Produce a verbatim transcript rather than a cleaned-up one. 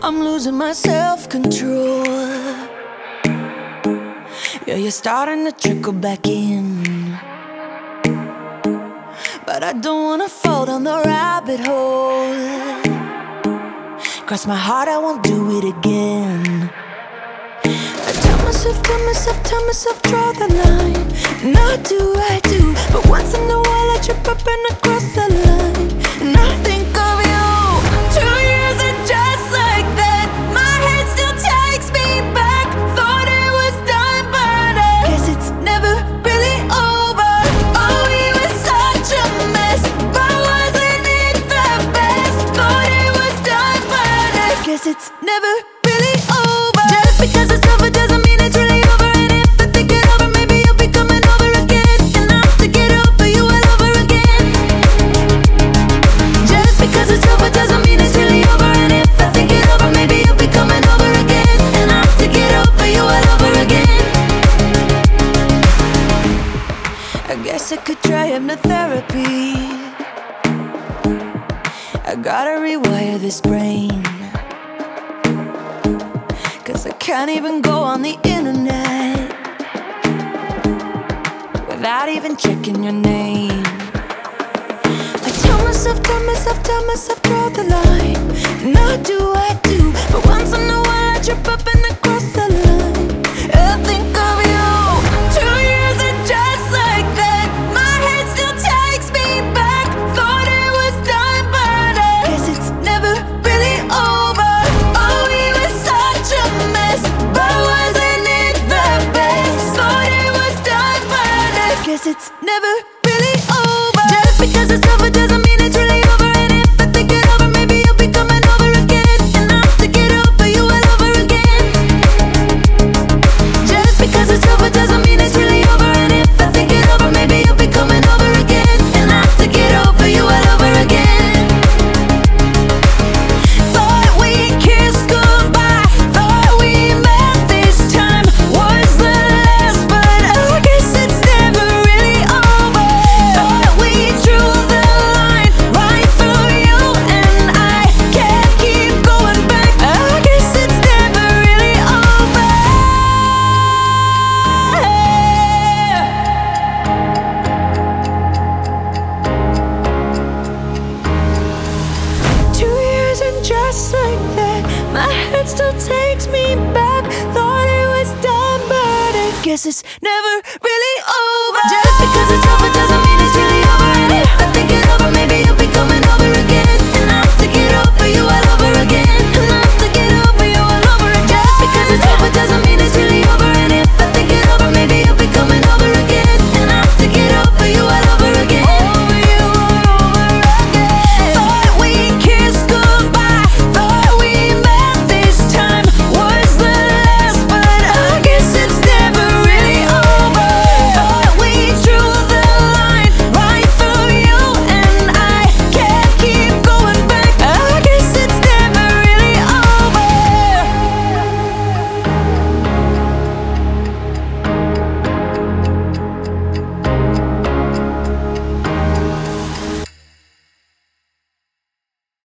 I'm losing my self-control. Yeah, you're starting to trickle back in, but I don't wanna fall down the rabbit hole. Cross my heart, I won't do it again. I tell myself, tell myself, tell myself, draw the line. Not do I do, but once in a while I trip up and I cross the line. And I think of you. Two years and just like that, my head still takes me back. Thought it was done, but I guess it's never really over. Oh, we were such a mess, but wasn't it the best? Thought it was done, but I guess it's never really over. Just because it's over doesn't mean it's really over. And if I think it over, maybe you'll be coming over again. And I have to get over you all over again. Just because it's over doesn't mean it's really over. And if I think it over, maybe you'll be coming over again. And I have to get over you all over again. I guess I could try hypnotherapy. I gotta rewire this brain, 'cause I can't even go on the internet without even checking your name. I tell myself, tell myself, tell myself, draw the line. Not do I do, but once in a while I trip up and I cross the line. I think of you. Two years and just like that, my head still takes me back. Thought it was done, but I guess it's never really over. Oh, we were such a mess, but wasn't it the best? Thought it was done, but I guess it's never really over. Just because it's over doesn't mean it's really over. And if I think it over, maybe you'll be coming over again. And I have to get over you all over again. Just because it's over doesn't mean it's really over. And if I think it over, maybe you'll be coming over again. And I have to get over you all over again. Thought we kissed goodbye, thought we met this time was the last, but I guess it's never really over. Thought we drew the line right through you, and I can't keep going back. I guess it's never really over. Two years and just like that, my head still takes me back. Thought it was done, but I guess it's never really over. Just because it's over doesn't